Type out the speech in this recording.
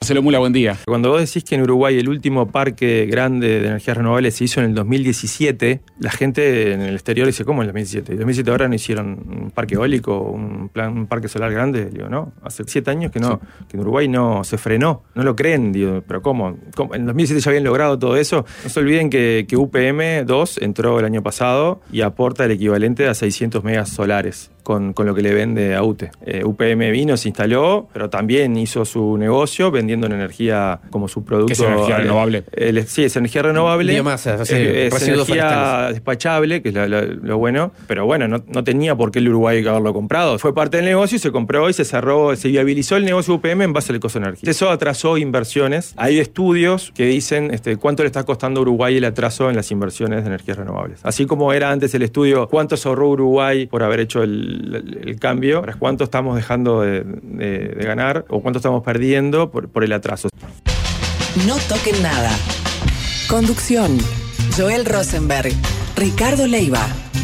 Marcelo Mula, buen día. Cuando vos decís que en Uruguay el último parque grande de energías renovables se hizo en el 2017, la gente en el exterior dice, ¿cómo en el 2017? ¿En el 2017 ahora no hicieron un parque eólico, un parque solar grande? Digo, no, hace 7 años que no, sí, que en Uruguay no se frenó, no lo creen, digo, pero ¿cómo? En el 2017 ya habían logrado todo eso. No se olviden que UPM 2 entró el año pasado y aporta el equivalente a 600 megas solares con lo que le vende a UTE. UPM vino, se instaló, pero también hizo su negocio vendiendo energía como su producto. ¿Qué es energía renovable? Sí, es energía renovable. Biomasa, es energía despachable, que es lo bueno. Pero bueno, no tenía por qué el Uruguay haberlo comprado. Fue parte del negocio y se compró y se cerró, se viabilizó el negocio UPM en base al costo de energía. Eso atrasó inversiones. Hay estudios que dicen cuánto le está costando a Uruguay el atraso en las inversiones de energías renovables. Así como era antes el estudio, cuánto se ahorró Uruguay por haber hecho el cambio, ahora es cuánto estamos dejando de ganar o cuánto estamos perdiendo por el atraso. No toquen nada. Conducción: Joel Rosenberg, Ricardo Leiva.